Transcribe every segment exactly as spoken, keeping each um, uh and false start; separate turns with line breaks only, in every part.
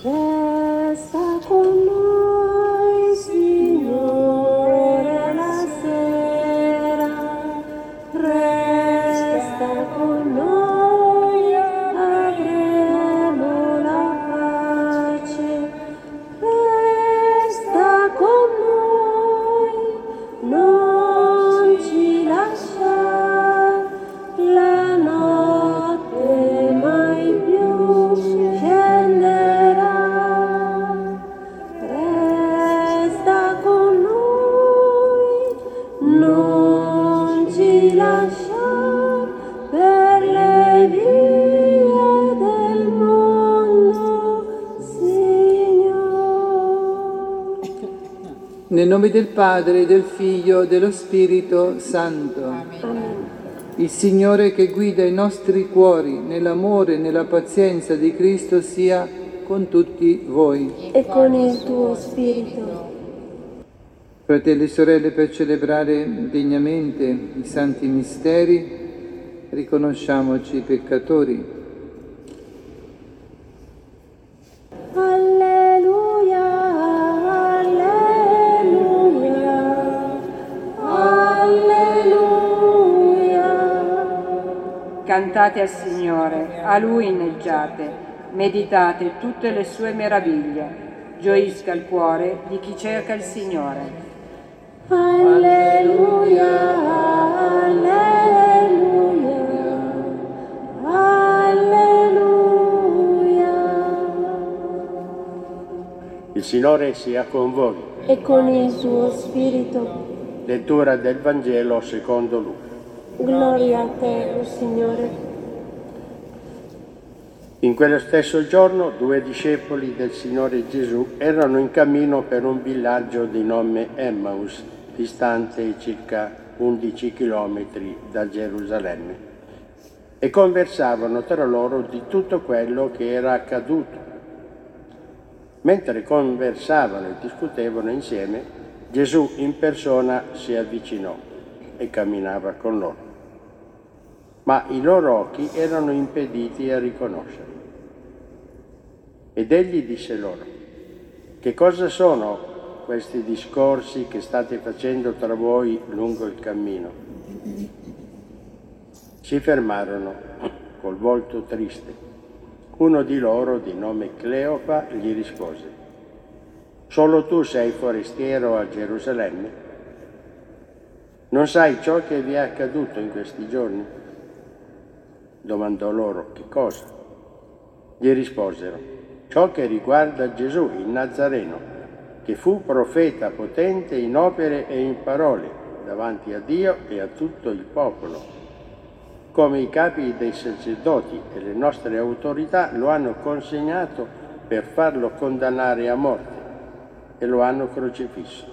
Resta con noi, Signore, la sera, resta con noi, avremo la pace. Resta con noi, non ci lasciare, la notte mai più scenderà. Resta con noi, non ci lasciare per le vie del mondo, Signore.
Nel nome del Padre, del Figlio e dello Spirito Santo.
Amen.
Il Signore che guida i nostri cuori nell'amore e nella pazienza di Cristo sia con tutti voi.
E con il tuo spirito.
Fratelli e sorelle, per celebrare degnamente i santi misteri, riconosciamoci peccatori.
Alleluia, alleluia, alleluia.
Cantate al Signore, a Lui inneggiate, meditate tutte le sue meraviglie. Gioisca il cuore di chi cerca il Signore.
Alleluia, alleluia, alleluia.
Il Signore sia con voi.
E con il tuo spirito.
Lettura del Vangelo secondo Luca.
Gloria a te, o Signore.
In quello stesso giorno due discepoli del Signore Gesù erano in cammino per un villaggio di nome Emmaus, distante circa undici chilometri da Gerusalemme, e conversavano tra loro di tutto quello che era accaduto. Mentre conversavano e discutevano insieme, Gesù in persona si avvicinò e camminava con loro, ma i loro occhi erano impediti a riconoscerlo. Ed egli disse loro: che cosa sono questi discorsi che state facendo tra voi lungo il cammino? Si fermarono col volto triste. Uno di loro, di nome Cleopa, gli rispose: solo tu sei forestiero a Gerusalemme? Non sai ciò che vi è accaduto in questi giorni? Domandò loro: che cosa? Gli risposero: ciò che riguarda Gesù, il Nazareno, che fu profeta potente in opere e in parole davanti a Dio e a tutto il popolo. Come i capi dei sacerdoti e le nostre autorità lo hanno consegnato per farlo condannare a morte e lo hanno crocifisso.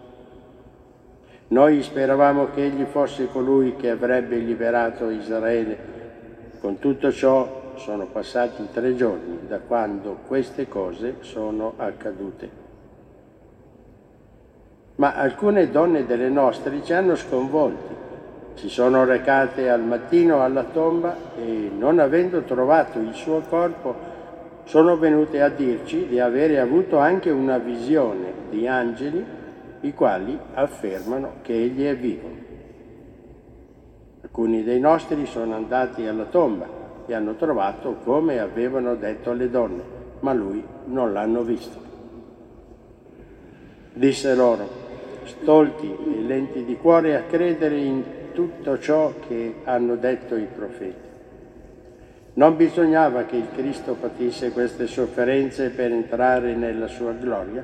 Noi speravamo che egli fosse colui che avrebbe liberato Israele. Con tutto ciò sono passati tre giorni da quando queste cose sono accadute. Ma alcune donne delle nostre ci hanno sconvolti. Si sono recate al mattino alla tomba e, non avendo trovato il suo corpo, sono venute a dirci di avere avuto anche una visione di angeli, i quali affermano che egli è vivo. Alcuni dei nostri sono andati alla tomba e hanno trovato come avevano detto alle donne, ma lui non l'hanno visto. Disse loro: stolti e lenti di cuore a credere in tutto ciò che hanno detto i profeti. Non bisognava che il Cristo patisse queste sofferenze per entrare nella sua gloria?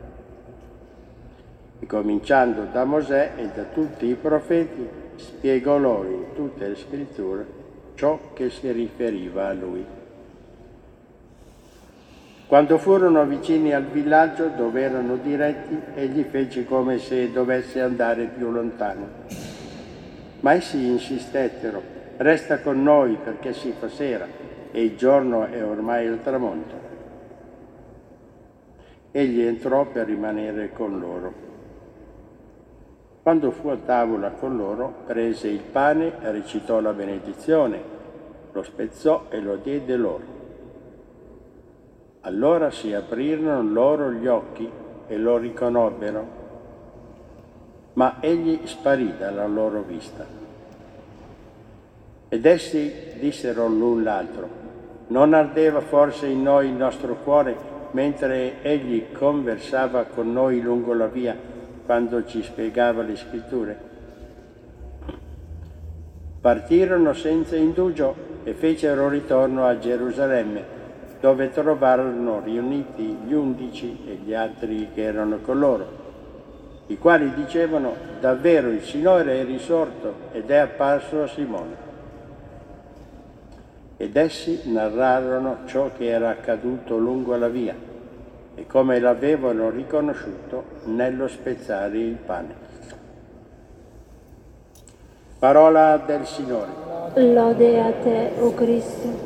E cominciando da Mosè e da tutti i profeti, spiegò loro in tutte le scritture ciò che si riferiva a lui. Quando furono vicini al villaggio dove erano diretti, egli fece come se dovesse andare più lontano. Ma essi insistettero: resta con noi perché si fa sera e il giorno è ormai al tramonto. Egli entrò per rimanere con loro. Quando fu a tavola con loro, prese il pane, recitò la benedizione, lo spezzò e lo diede loro. Allora si aprirono loro gli occhi e lo riconobbero, ma egli sparì dalla loro vista. Ed essi dissero l'un l'altro: non ardeva forse in noi il nostro cuore mentre egli conversava con noi lungo la via, quando ci spiegava le scritture? Partirono senza indugio e fecero ritorno a Gerusalemme, dove trovarono riuniti gli undici e gli altri che erano con loro, i quali dicevano: davvero il Signore è risorto ed è apparso a Simone. Ed essi narrarono ciò che era accaduto lungo la via e come l'avevano riconosciuto nello spezzare il pane. Parola del Signore.
Lode a te, o Cristo.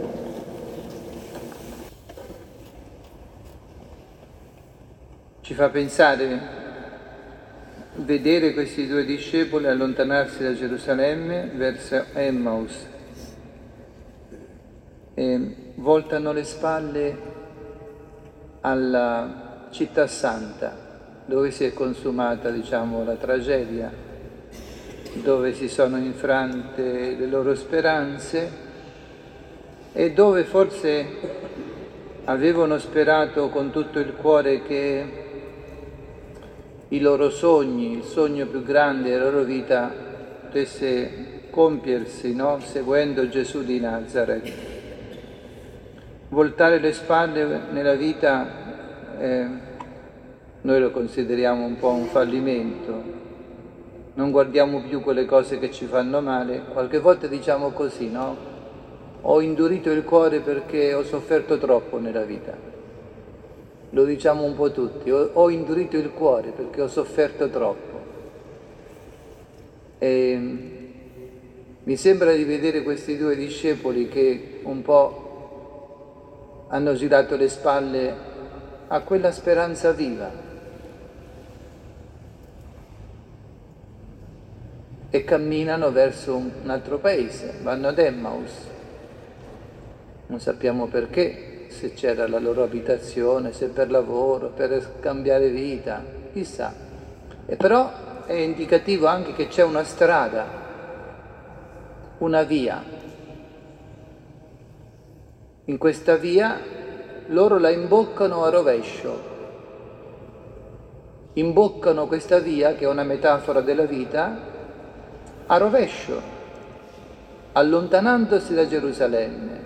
Ci fa pensare vedere questi due discepoli allontanarsi da Gerusalemme verso Emmaus e voltano le spalle alla città santa, dove si è consumata, diciamo, la tragedia, dove si sono infrante le loro speranze e dove forse avevano sperato con tutto il cuore che i loro sogni, il sogno più grande della loro vita, potesse compiersi, no? Seguendo Gesù di Nazareth. Voltare le spalle nella vita, eh, noi lo consideriamo un po' un fallimento, non guardiamo più quelle cose che ci fanno male, qualche volta diciamo così, no? Ho indurito il cuore perché ho sofferto troppo nella vita. Lo diciamo un po' tutti, ho, ho indurito il cuore perché ho sofferto troppo. E mi sembra di vedere questi due discepoli che un po' hanno girato le spalle a quella speranza viva e camminano verso un altro paese, vanno ad Emmaus. Non sappiamo perché, se c'era la loro abitazione, se per lavoro, per cambiare vita, chissà. E però è indicativo anche che c'è una strada, una via. In questa via loro la imboccano a rovescio, imboccano questa via, che è una metafora della vita, a rovescio, allontanandosi da Gerusalemme.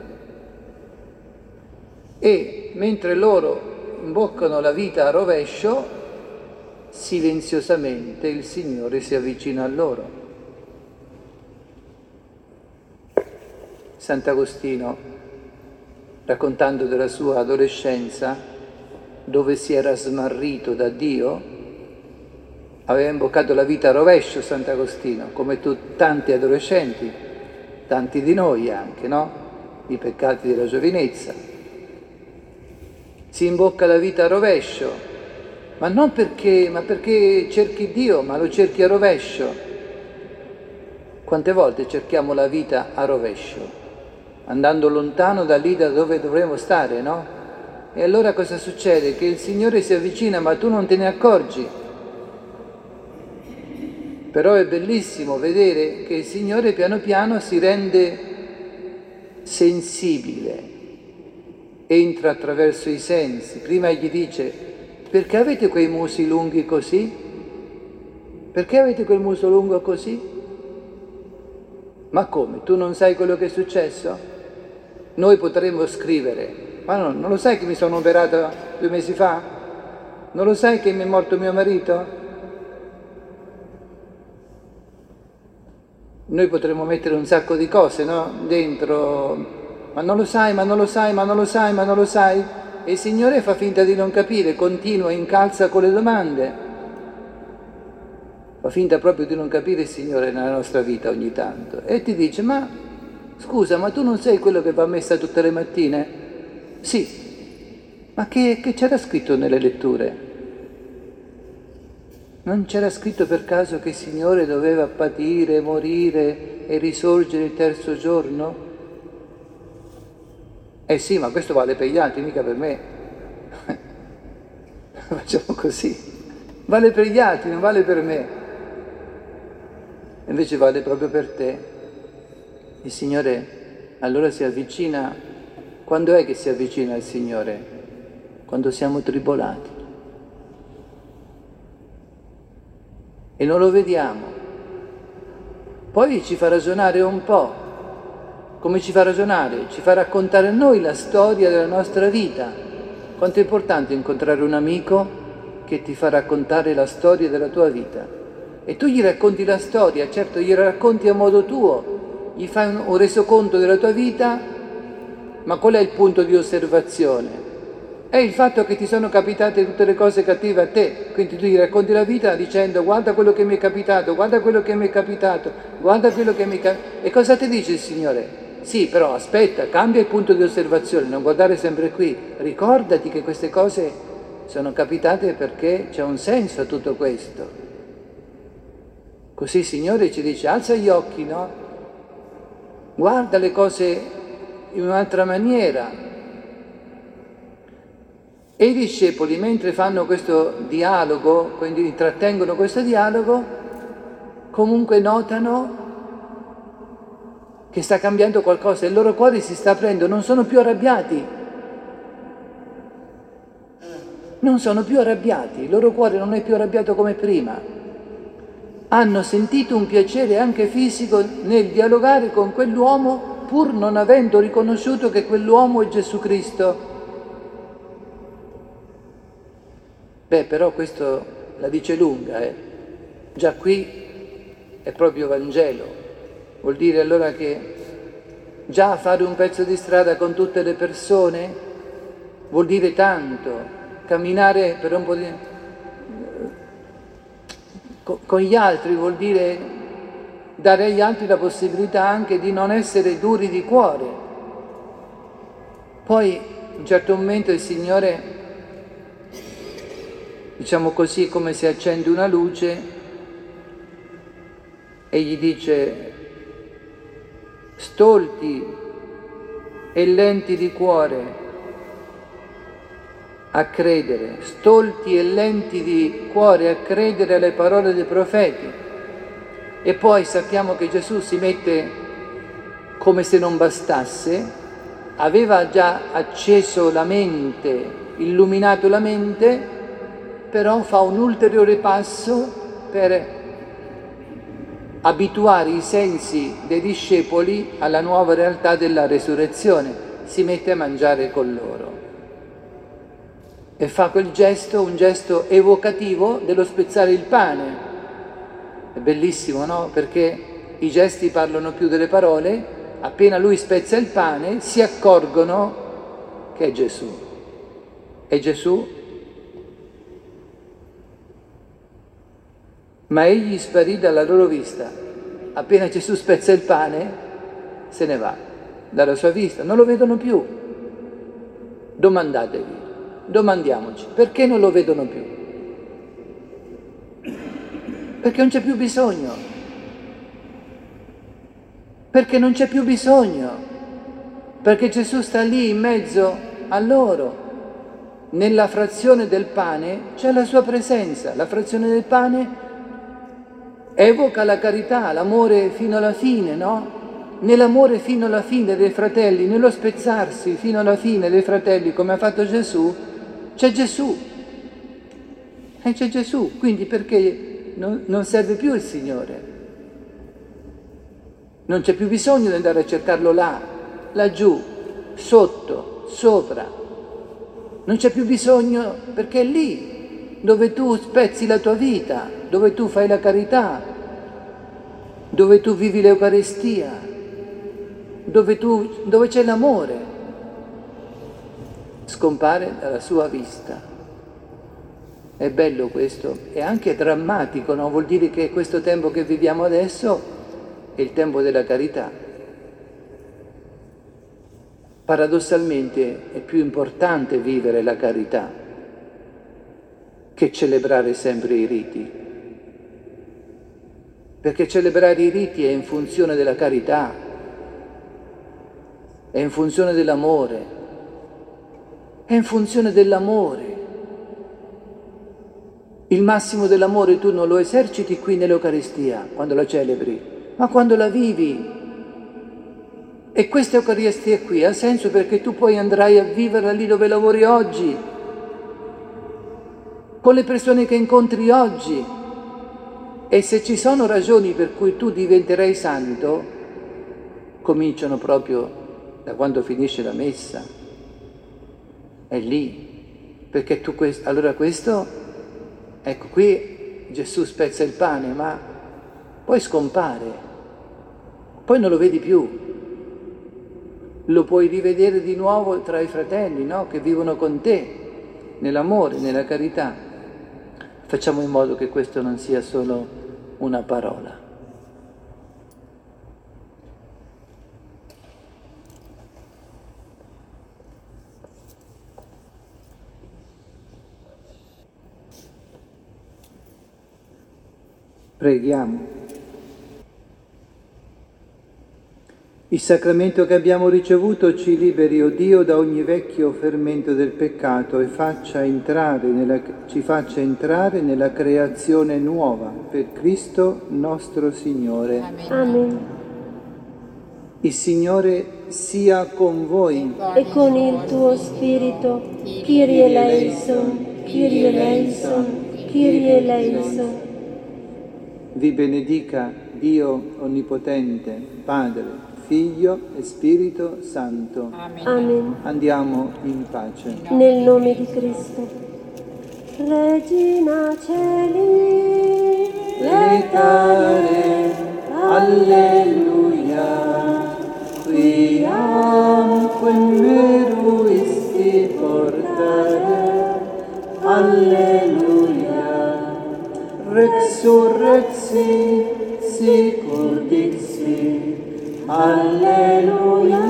E mentre loro imboccano la vita a rovescio, silenziosamente il Signore si avvicina a loro. Sant'Agostino, raccontando della sua adolescenza, dove si era smarrito da Dio, aveva imboccato la vita a rovescio Sant'Agostino, come tu, tanti adolescenti, tanti di noi anche, no? I peccati della giovinezza. Si imbocca la vita a rovescio, ma non perché, ma perché cerchi Dio, ma lo cerchi a rovescio. Quante volte cerchiamo la vita a rovescio, andando lontano da lì da dove dovremmo stare, no? E allora cosa succede? Che il Signore si avvicina, ma tu non te ne accorgi. Però è bellissimo vedere che il Signore piano piano si rende sensibile, entra attraverso i sensi. Prima gli dice: perché avete quei musi lunghi così? Perché avete quel muso lungo così? Ma come? Tu non sai quello che è successo? Noi potremmo scrivere: ma no, non lo sai che mi sono operata due mesi fa? Non lo sai che mi è morto mio marito? Noi potremmo mettere un sacco di cose, no? Dentro. Ma non lo sai, ma non lo sai, ma non lo sai, ma non lo sai. E il Signore fa finta di non capire, continua, incalza con le domande. Fa finta proprio di non capire il Signore nella nostra vita ogni tanto. E ti dice: ma scusa, ma tu non sei quello che va a messa tutte le mattine? Sì. Ma che, che c'era scritto nelle letture? Non c'era scritto per caso che il Signore doveva patire, morire e risorgere il terzo giorno? Eh sì, ma questo vale per gli altri, mica per me. Facciamo così. Vale per gli altri, non vale per me. Invece vale proprio per te. Il Signore allora si avvicina. Quando è che si avvicina al Signore? Quando siamo tribolati. E non lo vediamo. Poi ci fa ragionare un po'. Come ci fa ragionare? Ci fa raccontare a noi la storia della nostra vita. Quanto è importante incontrare un amico che ti fa raccontare la storia della tua vita. E tu gli racconti la storia, certo gliela racconti a modo tuo, gli fai un, un resoconto della tua vita, ma qual è il punto di osservazione? È il fatto che ti sono capitate tutte le cose cattive a te, quindi tu gli racconti la vita dicendo guarda quello che mi è capitato, guarda quello che mi è capitato, guarda quello che mi è capitato. E cosa ti dice il Signore? Sì, però aspetta, cambia il punto di osservazione, non guardare sempre qui, ricordati che queste cose sono capitate perché c'è un senso a tutto questo. Così il Signore ci dice alza gli occhi, no? Guarda le cose in un'altra maniera. E i discepoli, mentre fanno questo dialogo, quindi intrattengono questo dialogo, comunque notano che sta cambiando qualcosa, il loro cuore si sta aprendo, non sono più arrabbiati. Non sono più arrabbiati, il loro cuore non è più arrabbiato come prima. Hanno sentito un piacere anche fisico nel dialogare con quell'uomo, pur non avendo riconosciuto che quell'uomo è Gesù Cristo. Beh, però questo la dice lunga, eh. Già qui è proprio Vangelo. Vuol dire allora che già fare un pezzo di strada con tutte le persone vuol dire tanto. Camminare per un po' di... con gli altri vuol dire dare agli altri la possibilità anche di non essere duri di cuore. Poi, in un certo momento, il Signore, diciamo così, come si accende una luce e gli dice stolti e lenti di cuore a credere, stolti e lenti di cuore a credere alle parole dei profeti. E poi sappiamo che Gesù si mette come se non bastasse, aveva già acceso la mente, illuminato la mente, però fa un ulteriore passo per abituare i sensi dei discepoli alla nuova realtà della resurrezione, si mette a mangiare con loro e fa quel gesto, un gesto evocativo dello spezzare il pane. È bellissimo, no? Perché i gesti parlano più delle parole, appena lui spezza il pane si accorgono che è Gesù. È Gesù. Ma egli sparì dalla loro vista. Appena Gesù spezza il pane, se ne va dalla sua vista, non lo vedono più. Domandatevi, domandiamoci, perché non lo vedono più? Perché non c'è più bisogno. Perché non c'è più bisogno. Perché Gesù sta lì in mezzo a loro. Nella frazione del pane c'è la sua presenza. La frazione del pane evoca la carità, l'amore fino alla fine, no? Nell'amore fino alla fine dei fratelli, nello spezzarsi fino alla fine dei fratelli, come ha fatto Gesù, c'è Gesù. E c'è Gesù, quindi perché non, non serve più il Signore? Non c'è più bisogno di andare a cercarlo là, laggiù, sotto, sopra. Non c'è più bisogno perché è lì, dove tu spezzi la tua vita, dove tu fai la carità, dove tu vivi l'Eucaristia, dove, tu, dove c'è l'amore, scompare dalla sua vista. È bello questo, è anche drammatico, no? Vuol dire che questo tempo che viviamo adesso è il tempo della carità. Paradossalmente è più importante vivere la carità che celebrare sempre i riti. Perché celebrare i riti è in funzione della carità, è in funzione dell'amore, è in funzione dell'amore. Il massimo dell'amore tu non lo eserciti qui nell'Eucaristia, quando la celebri, ma quando la vivi. E questa Eucaristia qui ha senso perché tu poi andrai a viverla lì dove lavori oggi, con le persone che incontri oggi. E se ci sono ragioni per cui tu diventerai santo, cominciano proprio da quando finisce la messa. È lì, perché tu questo, allora questo, ecco qui Gesù spezza il pane, ma poi scompare, poi non lo vedi più. Lo puoi rivedere di nuovo tra i fratelli, no? Che vivono con te, nell'amore, nella carità. Facciamo in modo che questo non sia solo una parola. Preghiamo. Il sacramento che abbiamo ricevuto ci liberi, o Dio, da ogni vecchio fermento del peccato e faccia entrare nella, ci faccia entrare nella creazione nuova, per Cristo nostro Signore.
Amen. Amen.
Il Signore sia con voi.
E con il tuo spirito. Kyrie eleison, Kyrie eleison, Kyrie eleison.
Vi benedica Dio Onnipotente, Padre, Figlio e Spirito Santo.
Amen. Amen.
Andiamo in pace.
Nel nome di Cristo. Regina Celi,
Lecare, alleluia, quiam meruisti portare, alleluia, resurrexi, sicur dixi, alleluia.